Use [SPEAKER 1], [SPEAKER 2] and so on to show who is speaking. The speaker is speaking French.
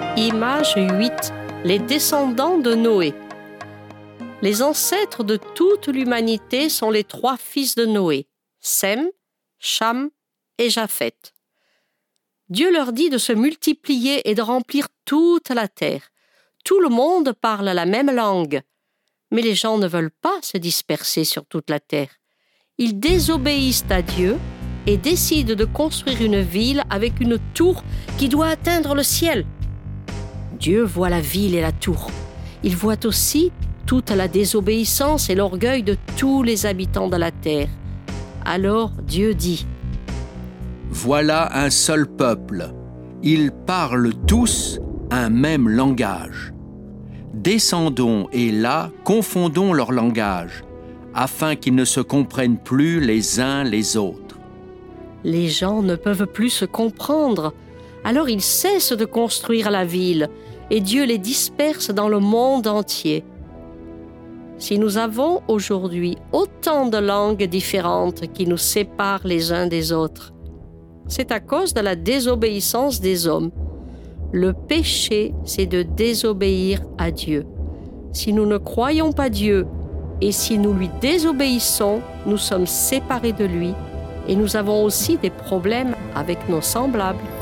[SPEAKER 1] Image 8. Les descendants de Noé. Les ancêtres de toute l'humanité sont les 3 fils de Noé, Sem, Cham et Japheth. Dieu leur dit de se multiplier et de remplir toute la terre. Tout le monde parle la même langue, mais les gens ne veulent pas se disperser sur toute la terre. Ils désobéissent à Dieu et décident de construire une ville avec une tour qui doit atteindre le ciel. Dieu voit la ville et la tour. Il voit aussi toute la désobéissance et l'orgueil de tous les habitants de la terre. Alors Dieu dit :
[SPEAKER 2] Voilà un seul peuple. Ils parlent tous un même langage. Descendons et là, confondons leur langage, afin qu'ils ne se comprennent plus les uns les autres.
[SPEAKER 1] Les gens ne peuvent plus se comprendre. Alors ils cessent de construire la ville et Dieu les disperse dans le monde entier. Si nous avons aujourd'hui autant de langues différentes qui nous séparent les uns des autres, c'est à cause de la désobéissance des hommes. Le péché, c'est de désobéir à Dieu. Si nous ne croyons pas Dieu et si nous lui désobéissons, nous sommes séparés de lui et nous avons aussi des problèmes avec nos semblables.